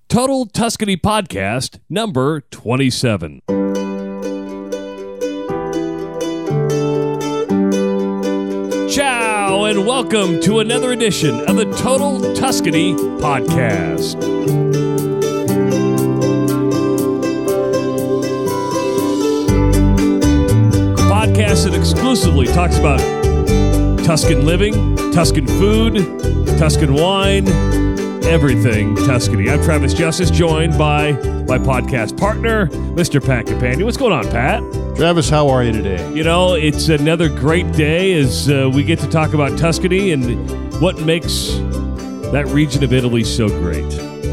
Total Tuscany Podcast, number 27. Ciao, and welcome to another edition of the Total Tuscany Podcast. A podcast that exclusively talks about Tuscan living, Tuscan food, Tuscan wine, everything Tuscany. I'm Travis Justice, joined by my podcast partner, Mr. Pat Companion. What's going on, Pat? Travis, how are you today? You know, it's another great day as we get to talk about Tuscany and what makes that region of Italy so great.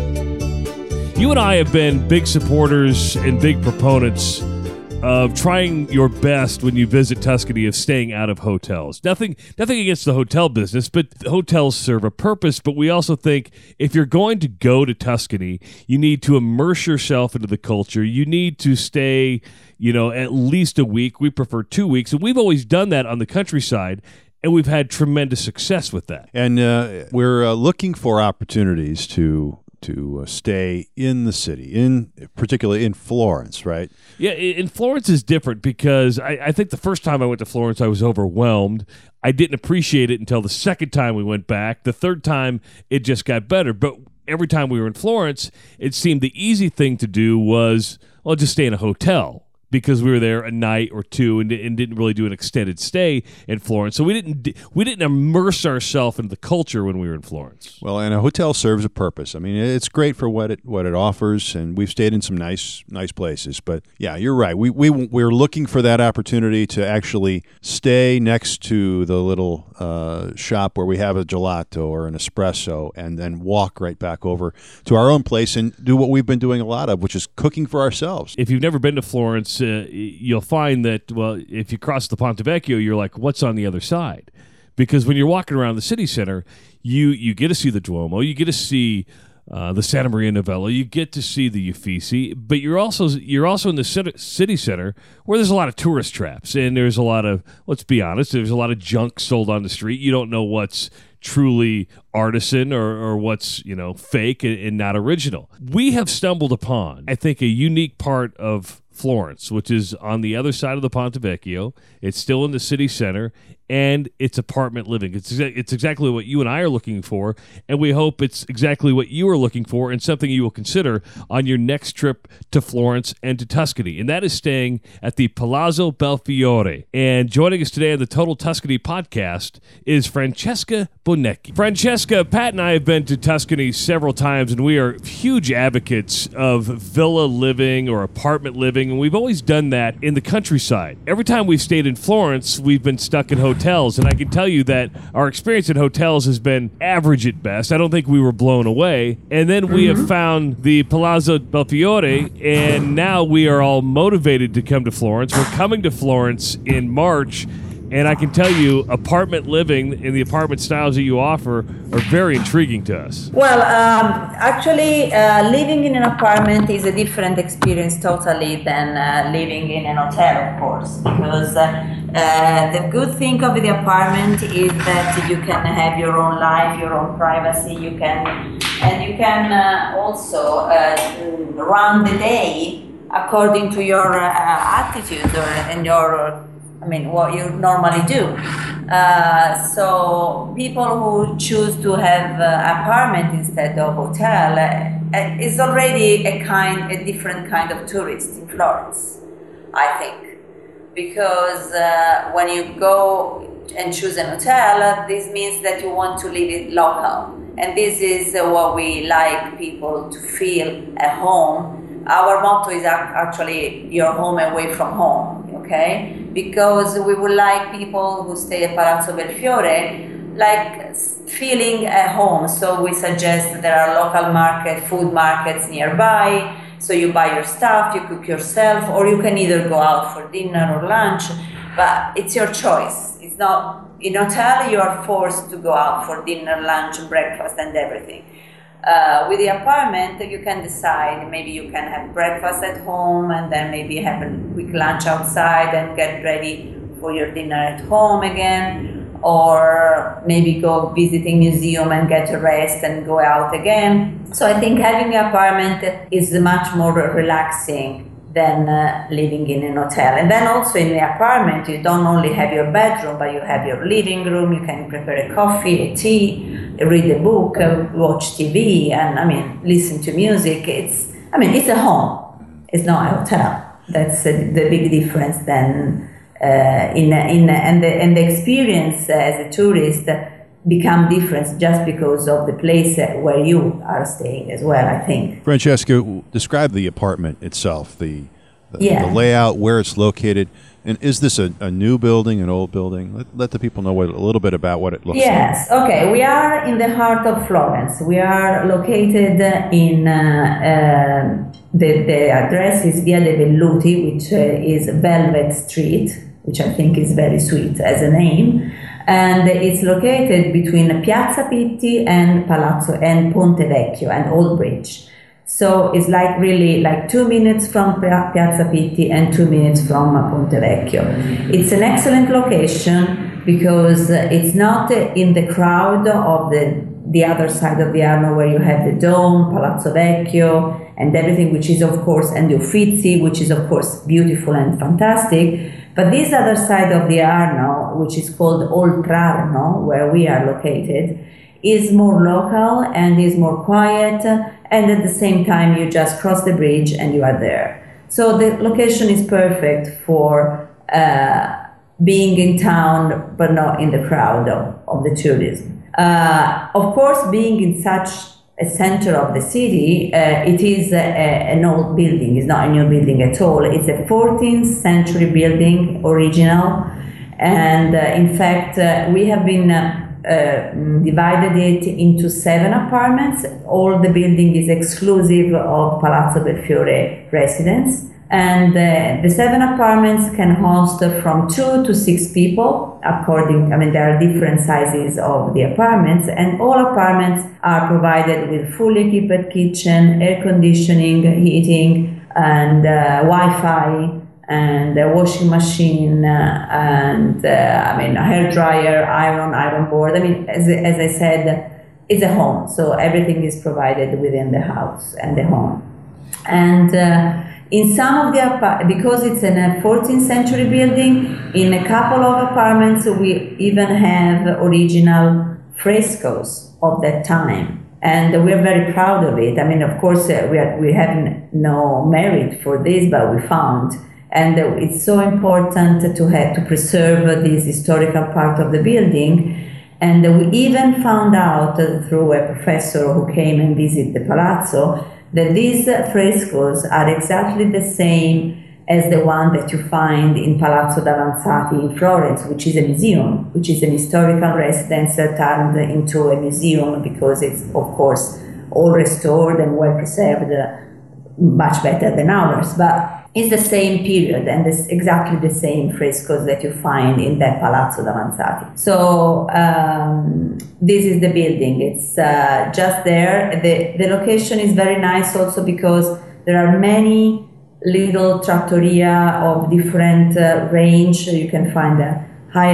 You and I have been big supporters and big proponents of trying your best when you visit Tuscany of staying out of hotels. Nothing against the hotel business, but hotels serve a purpose. But we also think if you're going to go to Tuscany, you need to immerse yourself into the culture. You need to stay, at least a week. We prefer 2 weeks, and we've always done that on the countryside, and we've had tremendous success with that. And we're looking for opportunities to stay in the city, particularly in Florence, right? Yeah, in Florence is different because I think the first time I went to Florence, I was overwhelmed. I didn't appreciate it until the second time we went back. The third time, it just got better. But every time we were in Florence, it seemed the easy thing to do was, just stay in a hotel, because we were there a night or two and didn't really do an extended stay in Florence. So we didn't immerse ourselves in the culture when we were in Florence. Well, and a hotel serves a purpose. I mean, it's great for what it offers, and we've stayed in some nice places. But yeah, you're right. We're looking for that opportunity to actually stay next to the little shop where we have a gelato or an espresso, and then walk right back over to our own place and do what we've been doing a lot of, which is cooking for ourselves. If you've never been to Florence, you'll find that, if you cross the Ponte Vecchio, you're like, what's on the other side? Because when you're walking around the city center, you get to see the Duomo, you get to see the Santa Maria Novella, you get to see the Uffizi, but you're also in the city center where there's a lot of tourist traps, and there's a lot of, let's be honest, there's a lot of junk sold on the street. You don't know what's truly artisan or what's fake and not original. We have stumbled upon, I think, a unique part of Florence, which is on the other side of the Ponte Vecchio. It's still in the city center, and it's apartment living. It's exactly what you and I are looking for, and we hope it's exactly what you are looking for and something you will consider on your next trip to Florence and to Tuscany, and that is staying at the Palazzo Belfiore. And joining us today on the Total Tuscany Podcast is Francesca Bonecchi. Francesca, Pat and I have been to Tuscany several times, and we are huge advocates of villa living or apartment living, and we've always done that in the countryside. Every time we've stayed in Florence, we've been stuck in hotels, and I can tell you that our experience in hotels has been average at best. I don't think we were blown away. And then we have found the Palazzo Belfiore, and now we are all motivated to come to Florence. We're coming to Florence in March, and I can tell you, apartment living and the apartment styles that you offer are very intriguing to us. Well, actually, living in an apartment is a different experience totally than living in an hotel, of course, because the good thing of the apartment is that you can have your own life, your own privacy. You can also run the day according to your attitude and what you normally do. So people who choose to have apartment instead of hotel is already a different kind of tourist in Florence, I think. Because when you go and choose an hotel, this means that you want to live it local. And this is what we like people to feel at home. Our motto is actually your home away from home, okay? Because we would like people who stay at Palazzo Belfiore like feeling at home. So we suggest that there are local food markets nearby. So you buy your stuff, you cook yourself, or you can either go out for dinner or lunch, but it's your choice. It's not, in hotel you are forced to go out for dinner, lunch, breakfast and everything. With the apartment, you can decide, maybe you can have breakfast at home and then maybe have a quick lunch outside and get ready for your dinner at home again. or maybe go visiting museum and get a rest and go out again. So I think having an apartment is much more relaxing than living in an hotel. And then also in the apartment, you don't only have your bedroom, but you have your living room. You can prepare a coffee, a tea, read a book, watch TV, and listen to music. It's a home. It's not a hotel. That's the big difference then. And the experience as a tourist become different just because of the place where you are staying as well, I think. Francesca, describe the apartment itself, the Yeah. layout, where it's located, and is this a new building, an old building? Let the people know a little bit about what it looks like. Yes, okay. We are in the heart of Florence. We are located in the address is Via de Velluti, which is Velvet Street, which I think is very sweet as a name. And it's located between Piazza Pitti and Palazzo and Ponte Vecchio and Old Bridge. So it's like really like 2 minutes from Piazza Pitti and 2 minutes from Ponte Vecchio. It's an excellent location because it's not in the crowd of the other side of the Arno where you have the Dome, Palazzo Vecchio, and everything, which is of course, and the Uffizi, which is of course beautiful and fantastic. But this other side of the Arno, which is called Oltrarno, where we are located, is more local and is more quiet, and at the same time you just cross the bridge and you are there. So the location is perfect for being in town but not in the crowd of the tourism. Of course, being in such a center of the city, it is an old building. It's not a new building at all. It's a 14th century building, original, and in fact we have been divided it into 7 apartments. All the building is exclusive of Palazzo Belfiore residence. And the 7 apartments can host from 2 to 6 people there are different sizes of the apartments, and all apartments are provided with fully equipped kitchen, air conditioning, heating, and Wi-Fi, and a washing machine, and a hair dryer, iron board. As I said, it's a home, so everything is provided within the house and the home. And in some of the because it's in a 14th century building, in a couple of apartments we even have original frescoes of that time, and we're very proud of it. Of course, we have no merit for this, but we found. And it's so important to preserve this historical part of the building. And we even found out through a professor who came and visited the palazzo that these frescoes are exactly the same as the one that you find in Palazzo Davanzati in Florence, which is a museum, which is an historical residence turned into a museum because it's, of course, all restored and well preserved, much better than ours. But it's the same period and it's exactly the same frescoes that you find in that Palazzo Davanzati. So this is the building. It's just there. The location is very nice also because there are many little trattoria of different range. You can find a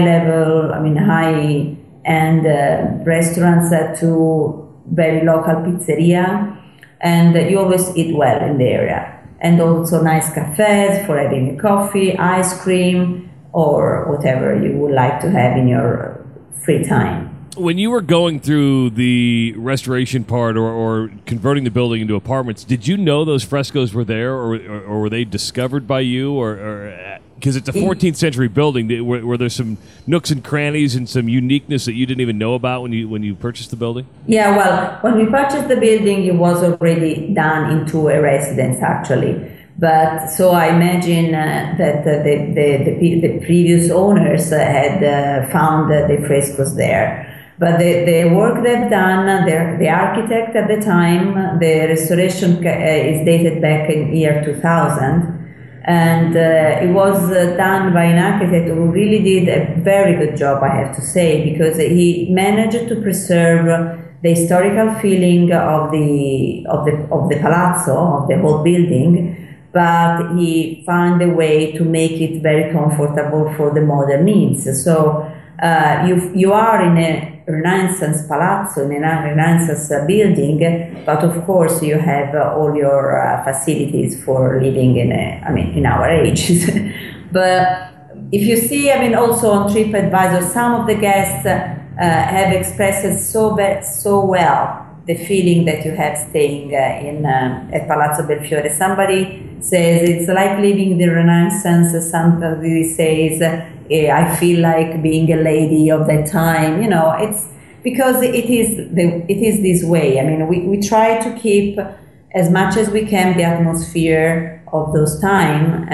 high-end restaurants to very local pizzeria, and you always eat well in the area. And also nice cafes for having a coffee, ice cream, or whatever you would like to have in your free time. When you were going through the restoration part or converting the building into apartments, did you know those frescoes were there, or were they discovered by you? Or because it's a 14th century building, were there some nooks and crannies and some uniqueness that you didn't even know about when you purchased the building? Yeah, well, when we purchased the building, it was already done into a residence, actually. But so I imagine that the previous owners had found the frescoes there. But the work they've done, the architect at the time, the restoration is dated back in year 2000. And it was done by an architect who really did a very good job, I have to say, because he managed to preserve the historical feeling of the palazzo, of the whole building, but he found a way to make it very comfortable for the modern needs. So You are in a Renaissance palazzo, in a Renaissance building, but of course you have all your facilities for living in our age. But if you see, also on TripAdvisor, some of the guests have expressed so well the feeling that you have staying at Palazzo Belfiore. Somebody says it's like living the Renaissance. Somebody says I feel like being a lady of that time. It's because it is this way. We try to keep as much as we can the atmosphere of those time,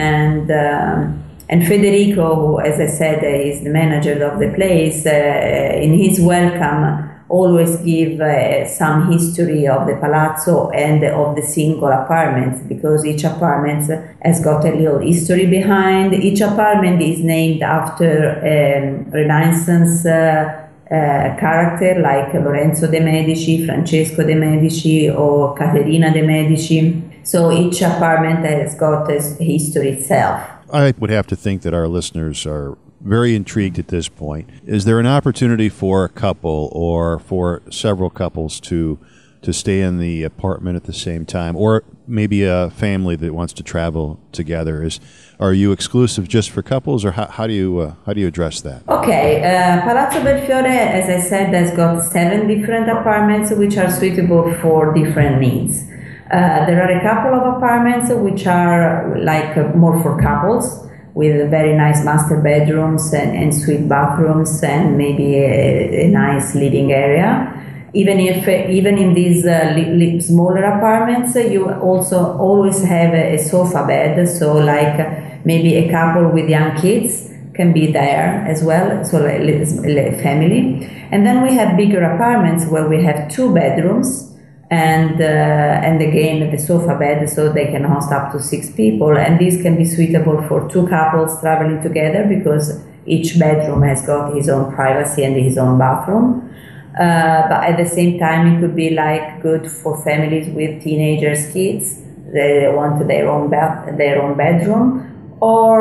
and Federico, who, as I said, is the manager of the place, in his welcome always give some history of the palazzo and of the single apartments, because each apartment has got a little history behind. Each apartment is named after Renaissance character like Lorenzo de' Medici, Francesco de' Medici, or Caterina de' Medici. So each apartment has got a history itself. I would have to think that our listeners are very intrigued at this point. Is there an opportunity for a couple or for several couples to stay in the apartment at the same time, or maybe a family that wants to travel together? Are you exclusive just for couples, or how do you address that? Okay, Palazzo Belfiore, as I said, has got 7 different apartments which are suitable for different needs. There are a couple of apartments which are like more for couples, with very nice master bedrooms and suite bathrooms and maybe a nice living area. Even in these smaller apartments, you also always have a sofa bed, so like maybe a couple with young kids can be there as well, so like a family. And then we have bigger apartments where we have 2 bedrooms, and again the sofa bed, so they can host up to 6 people, and these can be suitable for 2 couples traveling together, because each bedroom has got his own privacy and his own bathroom. But at the same time, it could be like good for families with teenagers, kids. They want their own bedroom,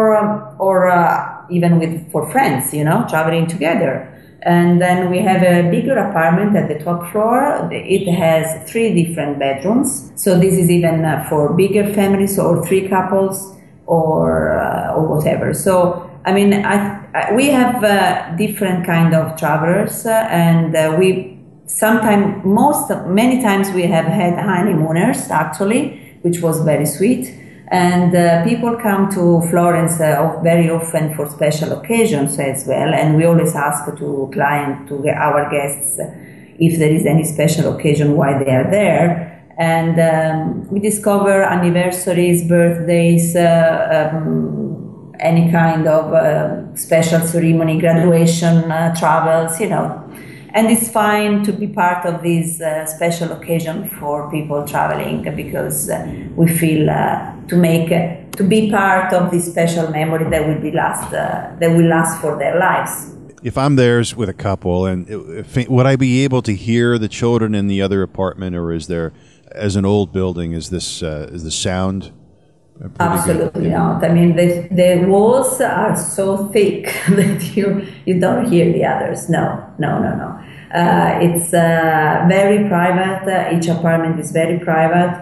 or even for friends, traveling together. And then we have a bigger apartment at the top floor. It has 3 different bedrooms. So this is even for bigger families or 3 couples or whatever. So, we have different kind of travelers, and many times we have had honeymooners actually, which was very sweet. And people come to Florence very often for special occasions as well, and we always ask to our guests if there is any special occasion why they are there. And we discover anniversaries, birthdays, any kind of special ceremony, graduation, travels, And it's fine to be part of this special occasion for people traveling, because we feel to be part of this special memory that will last for their lives. If I'm there with a couple, and would I be able to hear the children in the other apartment, or is there, as an old building, is the sound? Absolutely not. The walls are so thick that you don't hear the others. No. It's very private. Each apartment is very private.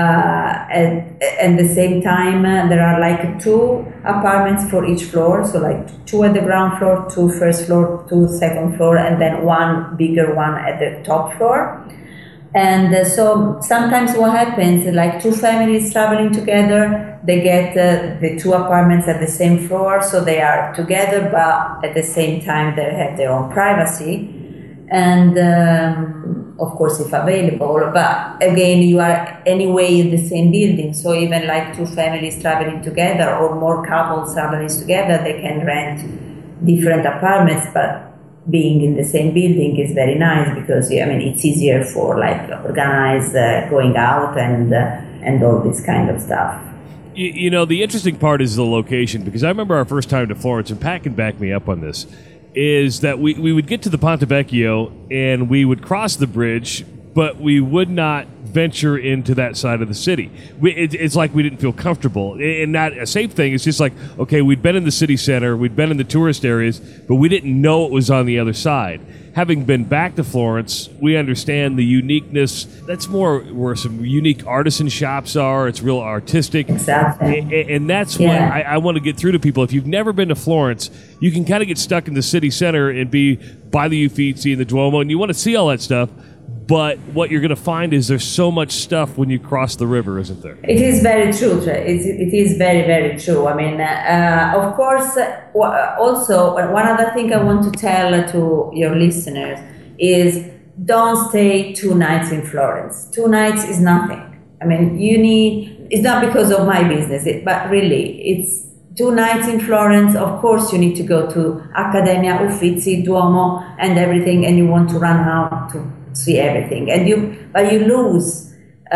At the same time, there are like 2 apartments for each floor. So like 2 at the ground floor, 2 first floor, 2 second floor, and then 1 bigger one at the top floor. And so sometimes what happens, like 2 families traveling together, they get the 2 apartments at the same floor, so they are together, but at the same time they have their own privacy. And of course, if available, but again, you are anyway in the same building, so even like 2 families traveling together or more couples traveling together, they can rent different apartments, but being in the same building is very nice, because it's easier for like organize going out and all this kind of stuff. The interesting part is the location, because I remember our first time to Florence, and Pat can back me up on this, is that we would get to the Ponte Vecchio and we would cross the bridge, but we would not venture into that side of the city. It's like we didn't feel comfortable. And not a safe thing. It's just like, okay, we'd been in the city center, we'd been in the tourist areas, but we didn't know it was on the other side. Having been back to Florence, we understand the uniqueness. That's more where some unique artisan shops are. It's real artistic. Exactly. And that's what I want to get through to people. If you've never been to Florence, you can kind of get stuck in the city center and be by the Uffizi and the Duomo, and you want to see all that stuff. But what you're going to find is there's so much stuff when you cross the river, isn't there? It is very true. It is very, very true. I mean, of course, also, one other thing I want to tell to your listeners is don't stay 2 nights in Florence. 2 nights is nothing. I mean, it's not because of my business, but really, it's 2 nights in Florence. Of course, you need to go to Accademia, Uffizi, Duomo, and everything, and you want to run out to see everything, but you lose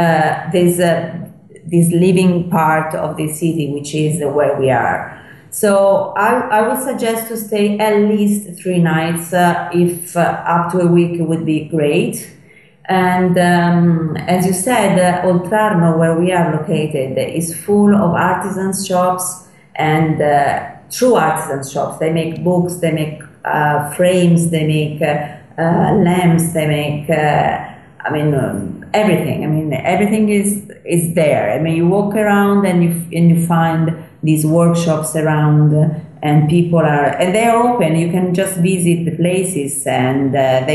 this living part of the city, which is where we are. So I would suggest to stay at least 3 nights. If up to a week would be great. And as you said, Oltrarno, where we are located, is full of artisan shops and true artisan shops. They make books, they make frames, they make lamps, they make everything. I mean, everything is there. I mean, you walk around and you find these workshops around, and people they're open. You can just visit the places, and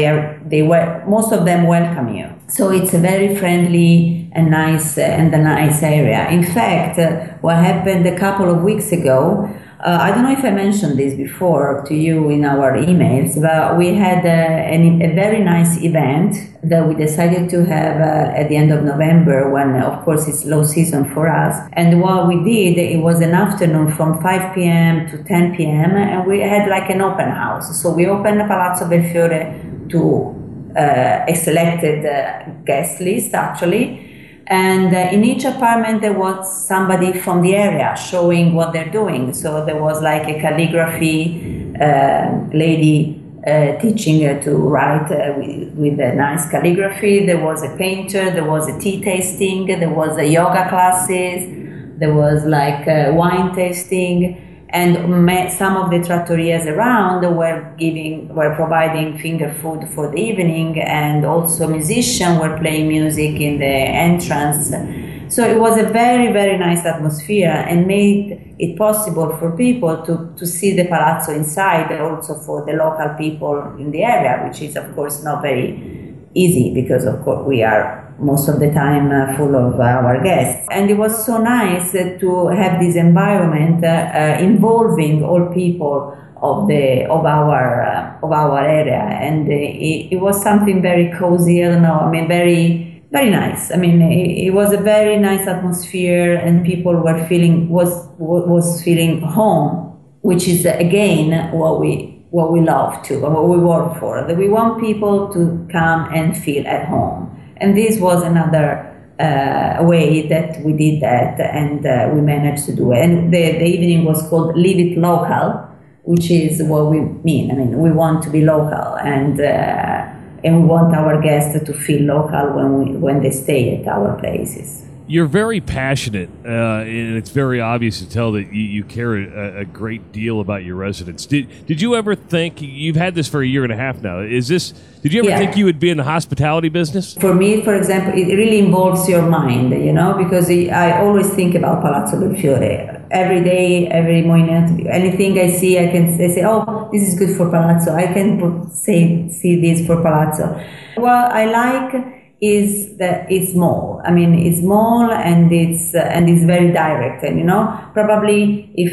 most of them welcome you. So it's a very friendly and nice area. In fact, what happened a couple of weeks ago, I don't know if I mentioned this before to you in our emails, but we had a very nice event that we decided to have at the end of November, when, of course, it's low season for us. And what we did, it was an afternoon from 5 p.m. to 10 p.m., and we had like an open house. So we opened Palazzo Belfiore to a selected guest list, actually. And in each apartment there was somebody from the area showing what they're doing. So there was like a calligraphy lady teaching to write with a nice calligraphy. There was a painter, there was a tea tasting, there was a yoga classes, there was like wine tasting. And some of the trattorias around were providing finger food for the evening, and also musicians were playing music in the entrance. So it was a very, very nice atmosphere, and made it possible for people to see the palazzo inside, and also for the local people in the area, which is of course not very easy, because of course we are most of the time full of our guests. And it was so nice to have this environment involving all people of our area, and it was something very cozy. I don't know. I mean, very, very nice. I mean, it was a very nice atmosphere, and people were feeling home, which is again what we love to, what we work for. That we want people to come and feel at home. And this was another way that we did that, and we managed to do it. And the evening was called Live It Local, which is what we mean. I mean, we want to be local, and we want our guests to feel local when they stay at our places. You're very passionate, and it's very obvious to tell that you care a great deal about your residents. Did you ever think, you've had this for a year and a half now, did you ever think you would be in the hospitality business? For me, for example, it really involves your mind, because I always think about Palazzo Belfiore. Every day, every moment, anything I see, I say, oh, this is good for Palazzo. I can see this for Palazzo. What I like is that it's small. I mean, it's small, and it's very direct. And probably if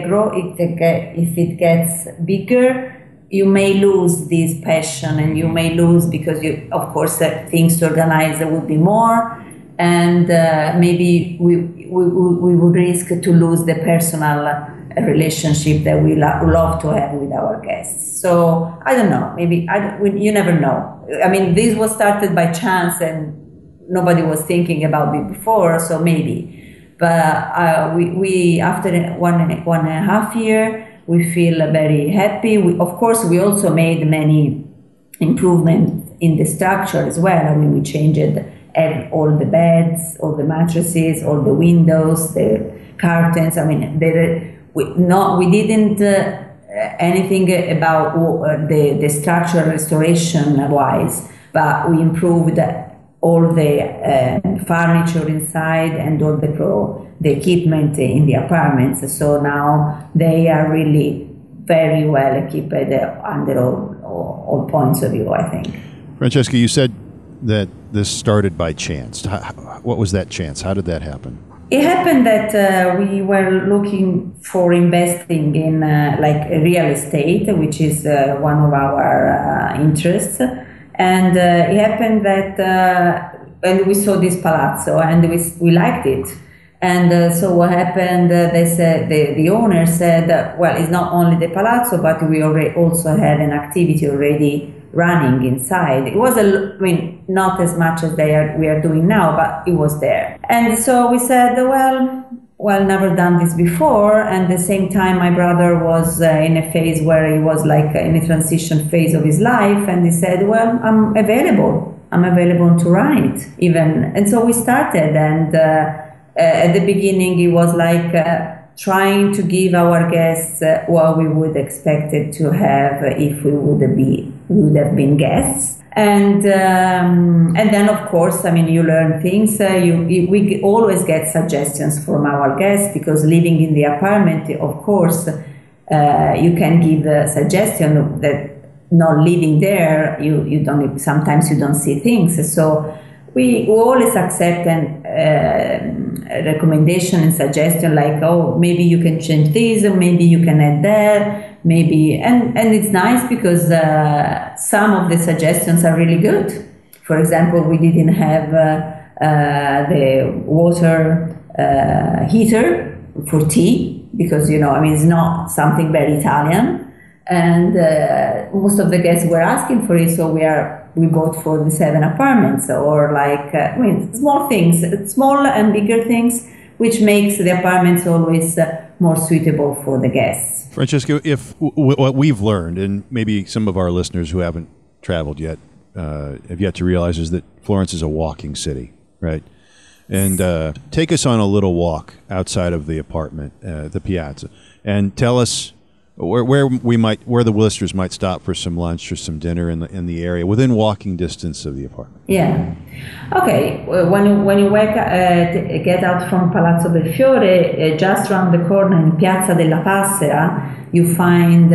it gets bigger, you may lose this passion, and you may lose, because of course things to organize would be more, and maybe we would risk to lose the personal relationship that we love to have with our guests. So I don't know. Maybe you never know. I mean, this was started by chance, and nobody was thinking about it before. So maybe, but we after 1.5 years, we feel very happy. Of course, we also made many improvements in the structure as well. I mean, we changed all the beds, all the mattresses, all the windows, the curtains. I mean, we didn't anything about the structural restoration wise, but we improved all the furniture inside and all the equipment in the apartments. So now they are really very well equipped under all points of view, I think. Francesca, you said that this started by chance. What was that chance? How did that happen? It happened that we were looking for investing in like real estate, which is one of our interests. And it happened that, and we saw this palazzo and we liked it. And so what happened, they said, the owner said, well, it's not only the palazzo, but we also have an activity already running inside. It was, not as much as we are doing now, but it was there. And so we said, well, never done this before. And at the same time, my brother was in a phase where he was like in a transition phase of his life. And he said, well, I'm available to run it even. And so we started, and at the beginning, it was like trying to give our guests what we would expect it to have if we would have been guests. And then, of course, you learn things. We always get suggestions from our guests, because living in the apartment, of course, you can give a suggestion that not living there, sometimes you don't see things. So we always accept a recommendation and suggestion like, oh, maybe you can change this, or maybe you can add that, maybe. And it's nice because some of the suggestions are really good. For example, we didn't have the water heater for tea because, it's not something very Italian. And most of the guests were asking for it, so we bought for the 7 apartments, or small things, small and bigger things, which makes the apartments always more suitable for the guests. Francesca, if what we've learned, and maybe some of our listeners who haven't traveled yet have yet to realize, is that Florence is a walking city, right? And take us on a little walk outside of the apartment, the piazza, and tell us where the listeners might stop for some lunch or some dinner in the area within walking distance of the apartment. Yeah. Okay. When you get out from Palazzo Belfiore, just around the corner in Piazza della Passera, you find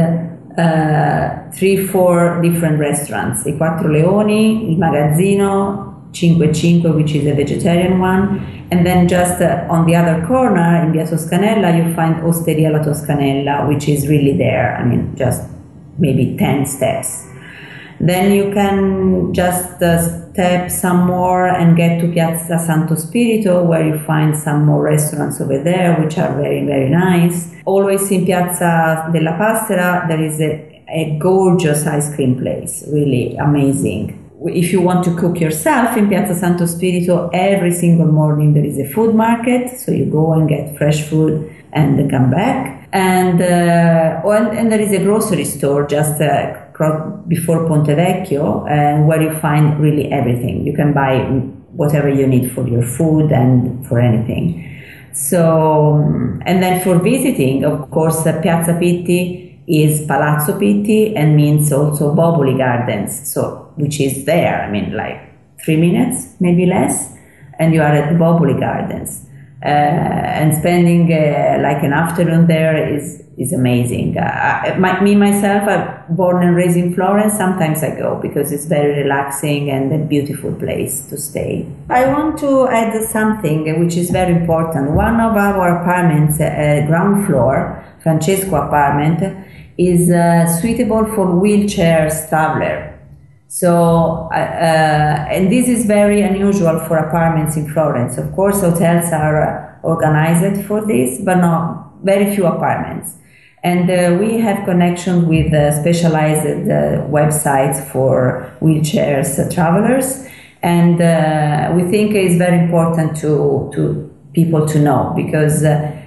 3-4 different restaurants: I Quattro Leoni, Il Magazzino, 5-5, which is a vegetarian one. And then just on the other corner, in Via Toscanella, you find Osteria La Toscanella, which is really there. Just maybe 10 steps. Then you can just step some more and get to Piazza Santo Spirito, where you find some more restaurants over there, which are very, very nice. Always in Piazza della Passera, there is a gorgeous ice cream place, really amazing. If you want to cook yourself in Piazza Santo Spirito, every single morning there is a food market, so you go and get fresh food and then come back. And there is a grocery store just before Ponte Vecchio, where you find really everything. You can buy whatever you need for your food and for anything. So, and then for visiting, of course, Piazza Pitti is Palazzo Pitti and means also Boboli Gardens, which is there, 3 minutes, maybe less, and you are at the Boboli Gardens. And spending an afternoon there is amazing. Myself, I'm born and raised in Florence. Sometimes I go because it's very relaxing and a beautiful place to stay. I want to add something which is very important. One of our apartments, ground floor, Francesco apartment, is suitable for wheelchair traveler. So, and this is very unusual for apartments in Florence. Of course, hotels are organized for this, but not very few apartments. And we have connection with specialized websites for wheelchairs travelers. And we think it's very important to people to know, because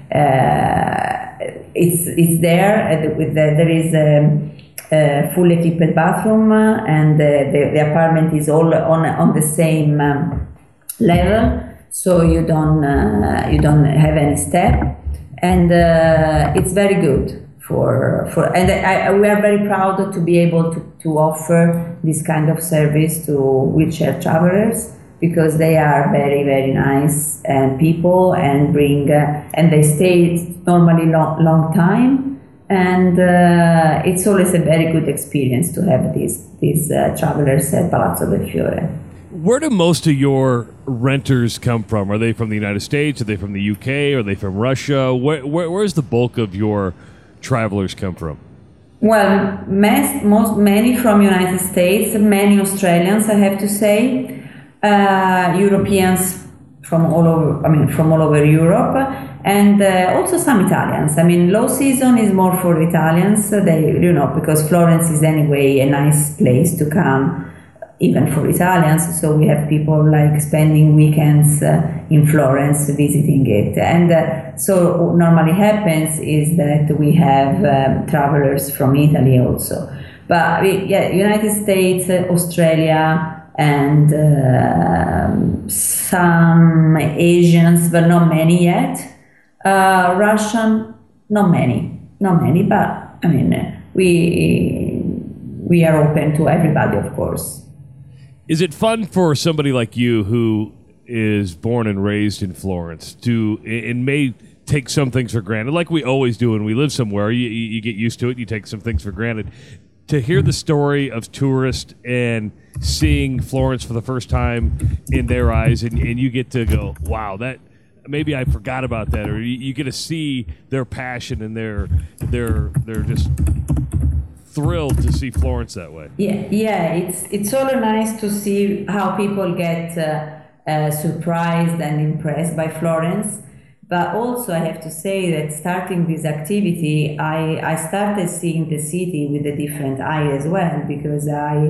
it's there. There is a full equipped bathroom, and the apartment is all on the same level, so you don't have any step, and it's very good for and we are very proud to be able to offer this kind of service to wheelchair travelers, because they are very, very nice people, and bring and they stay normally long time, and it's always a very good experience to have these travelers at Palazzo Belfiore. Where do most of your renters come from? Are they from the United States? Are they from the UK? Are they from Russia? Where's the bulk of your travelers come from? Well, many from United States, many Australians, I have to say, Europeans from all over Europe, and also some Italians. I mean, low season is more for Italians. Because Florence is anyway a nice place to come, even for Italians. So we have people like spending weekends in Florence visiting it. And so what normally happens is that we have travelers from Italy also. But United States, Australia, and some Asians, but not many yet. Russian, not many, but I mean, we are open to everybody, of course. Is it fun for somebody like you who is born and raised in Florence and may take some things for granted, like we always do when we live somewhere? You get used to it, you take some things for granted. To hear the story of tourists and seeing Florence for the first time in their eyes, and you get to go, wow, that maybe I forgot about that, or you get to see their passion, and they're just thrilled to see Florence that way. Yeah, it's also nice to see how people get surprised and impressed by Florence. But also, I have to say that starting this activity, I started seeing the city with a different eye as well, because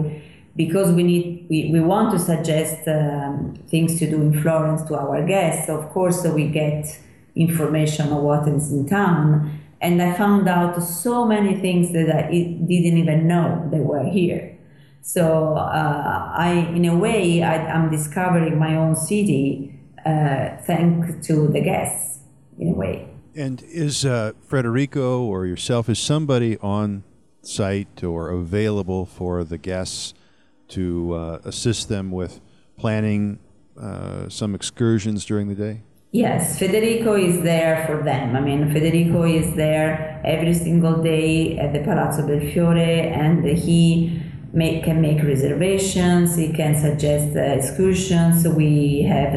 we want to suggest things to do in Florence to our guests. Of course, we get information on what is in town, and I found out so many things that I didn't even know they were here. So in a way, I'm discovering my own city thanks to the guests, in a way. And is Federico or yourself, is somebody on site or available for the guests to assist them with planning some excursions during the day? Yes, Federico is there for them. I mean, Federico is there every single day at the Palazzo Belfiore, and he can make reservations. He can suggest excursions. We have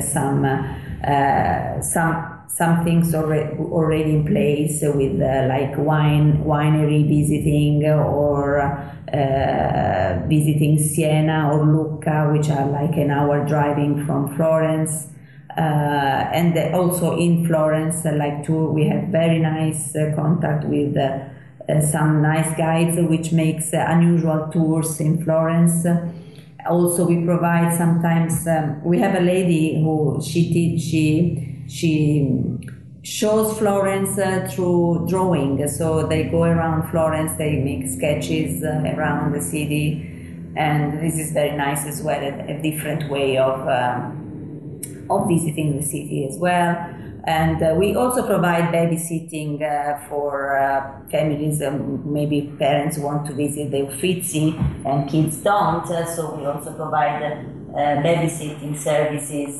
some things already in place with like winery visiting, or visiting Siena or Lucca, which are like an hour driving from Florence. And also in Florence, we have very nice contact with some nice guides, which makes unusual tours in Florence. Also, we provide sometimes. We have a lady who she shows Florence through drawing. So they go around Florence, they make sketches around the city, and this is very nice as well. A different way of visiting the city as well. And we also provide babysitting for families. Maybe parents want to visit the Uffizi and kids don't, so we also provide babysitting services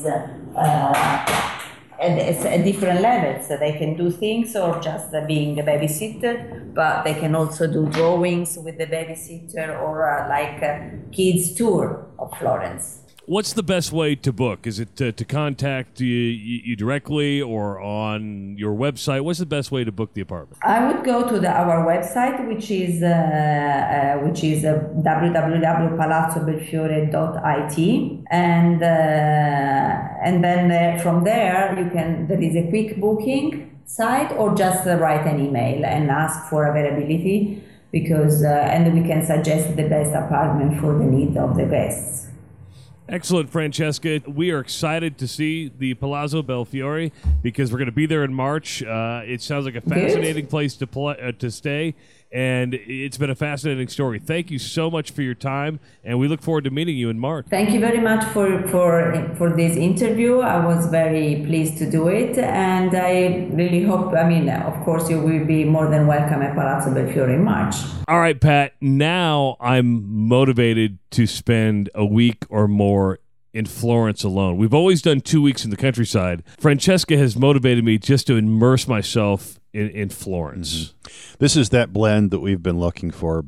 at different levels. So they can do things or just being a babysitter, but they can also do drawings with the babysitter, or like a kids tour of Florence. What's the best way to book? Is it to contact you directly, or on your website? What's the best way to book the apartment? I would go to our website, which is www.palazzobelfiore.it, and then from there there is a quick booking site, or just write an email and ask for availability, because and we can suggest the best apartment for the need of the guests. Excellent, Francesca. We are excited to see the Palazzo Belfiore, because we're going to be there in March. It sounds like a fascinating place to stay, And it's been a fascinating story. Thank you so much for your time, and we look forward to meeting you in March. Thank you very much for this interview. I was very pleased to do it, and I really hope, of course, you will be more than welcome at Palazzo Belfiore in March. All right, Pat, now I'm motivated to spend a week or more in Florence alone. We've always done 2 weeks in the countryside. Francesca has motivated me just to immerse myself in Florence. Mm-hmm. This is that blend that we've been looking for.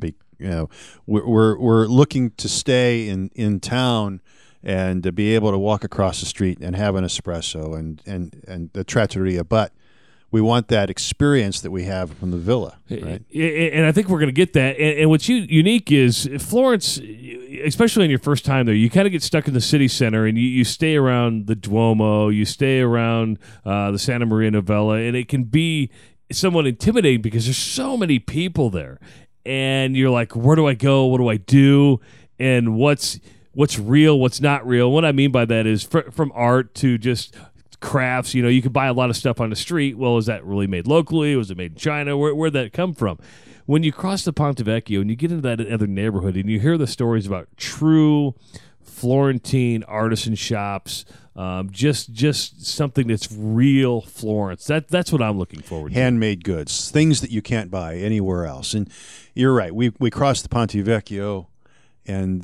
We're looking to stay in town and to be able to walk across the street and have an espresso and the trattoria, but we want that experience that we have from the villa, right? And I think we're going to get that. And what's unique is Florence, especially on your first time there, you kind of get stuck in the city center, and you stay around the Duomo, you stay around the Santa Maria Novella, and it can be somewhat intimidating because there's so many people there. And you're like, where do I go? What do I do? And what's real, what's not real? What I mean by that is from art to just crafts. You can buy a lot of stuff on the street. Well, is that really made locally? Was it made in China? Where'd that come from? When you cross the Ponte Vecchio and you get into that other neighborhood and you hear the stories about true Florentine artisan shops, just something that's real Florence. That's what I'm looking forward to. Handmade goods, things that you can't buy anywhere else. And you're right. We crossed the Ponte Vecchio, and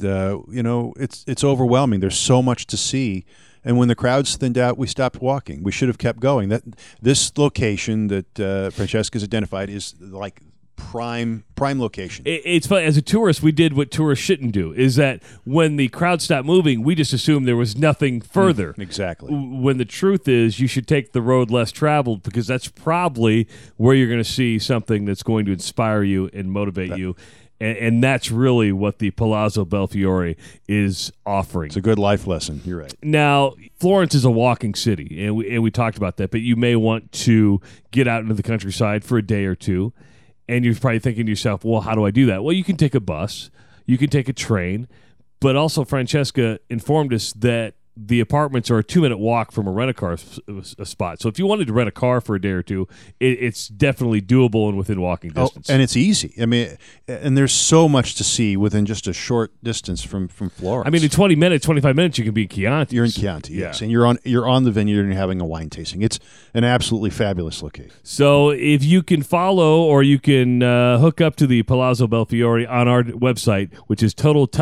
it's overwhelming. There's so much to see. And when the crowds thinned out, we stopped walking. We should have kept going. This location that Francesca's identified is like prime location. It's funny. As a tourist, we did what tourists shouldn't do, is that when the crowd stopped moving, we just assumed there was nothing further. Exactly. When the truth is you should take the road less traveled, because that's probably where you're going to see something that's going to inspire you and motivate you. And that's really what the Palazzo Belfiore is offering. It's a good life lesson. You're right. Now, Florence is a walking city, and we talked about that, but you may want to get out into the countryside for a day or two, and you're probably thinking to yourself, well, how do I do that? Well, you can take a bus, you can take a train, but also Francesca informed us that the apartments are a 2-minute walk from a rent-a-car spot. So if you wanted to rent a car for a day or two, it's definitely doable and within walking distance. And it's easy. And there's so much to see within just a short distance from Florence. In 20 minutes, 25 minutes, you can be in Chianti. You're in Chianti, yes. Yeah. And you're on the vineyard and you're having a wine tasting. It's an absolutely fabulous location. So if you can follow or you can hook up to the Palazzo Belfiore on our website, which is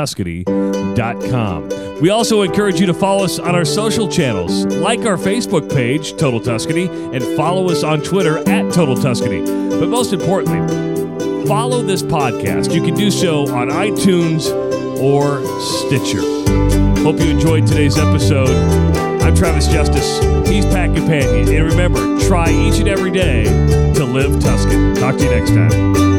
TotalTuscany.com. We also encourage you to follow us on our social channels. Like our Facebook page, Total Tuscany, and follow us on Twitter at Total Tuscany. But most importantly, follow this podcast. You can do so on iTunes or Stitcher. Hope you enjoyed today's episode. I'm Travis Justice. He's Pat Companion. And remember, try each and every day to live Tuscan. Talk to you next time.